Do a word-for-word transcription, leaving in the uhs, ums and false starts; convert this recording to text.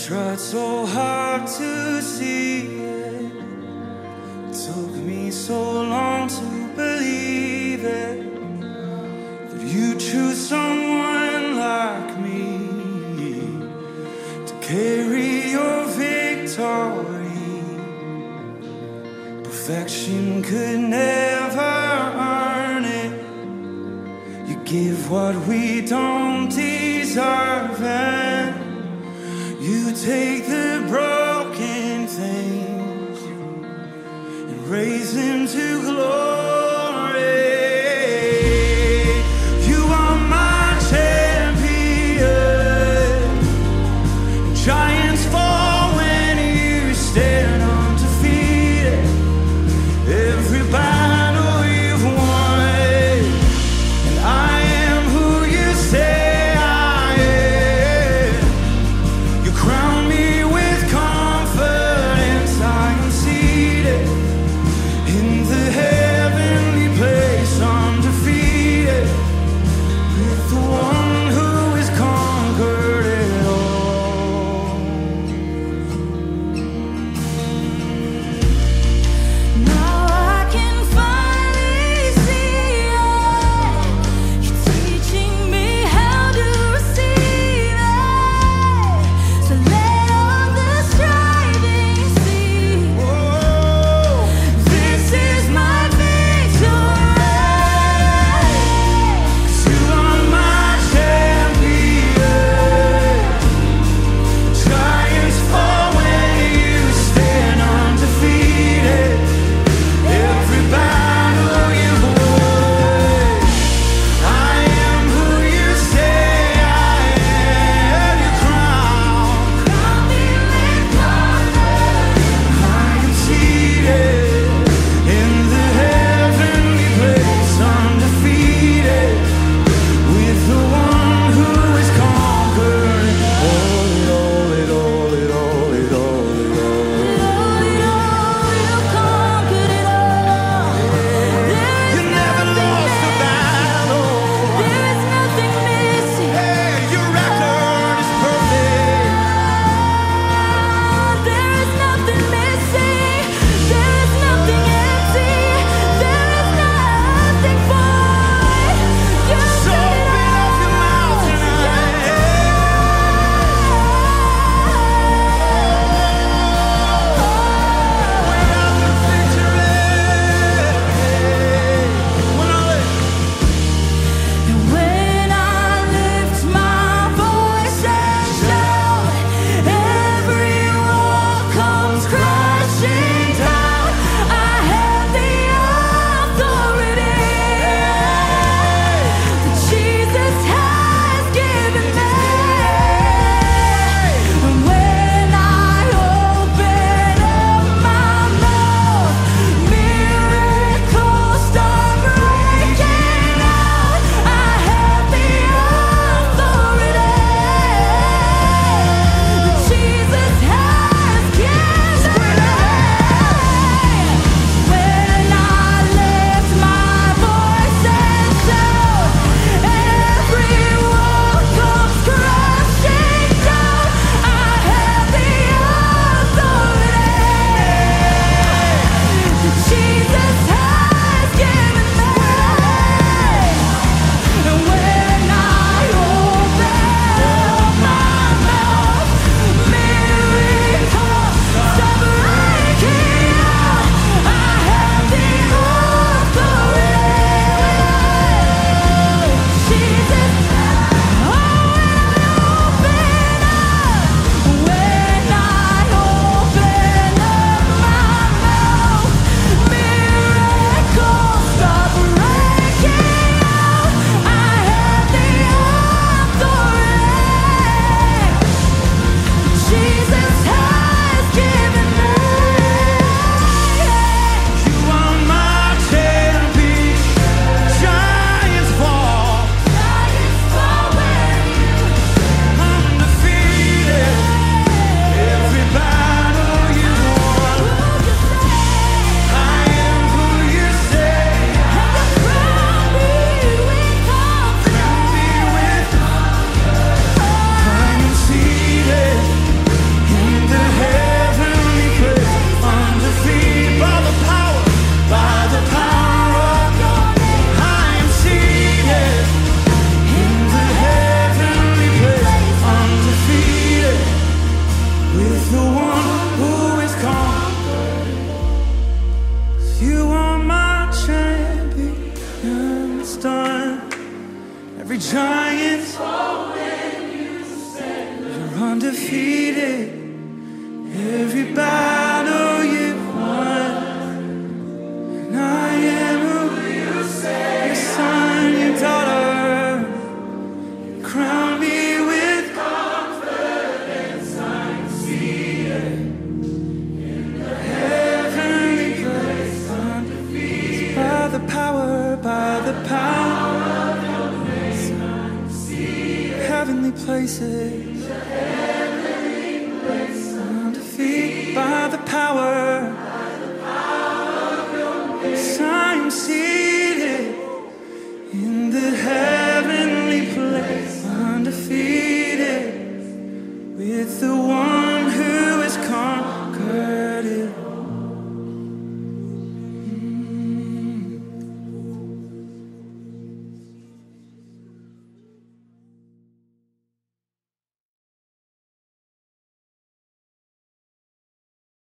Tried so hard to see it. Took me so long to believe it, that you choose someone like me to carry your victory. Perfection could never earn it. You give what we don't deserve, and you take the broken things and raise them to glory. You are my champion. Giants fall when you stand undefeated. Every battle you've won, and I am who you say I am. You crown me with confidence. I am seated in the the power of your grace, heavenly places, heavenly places, undefeated by the power, by the power of your grace. I am seated in the heavenly place, undefeated with the one.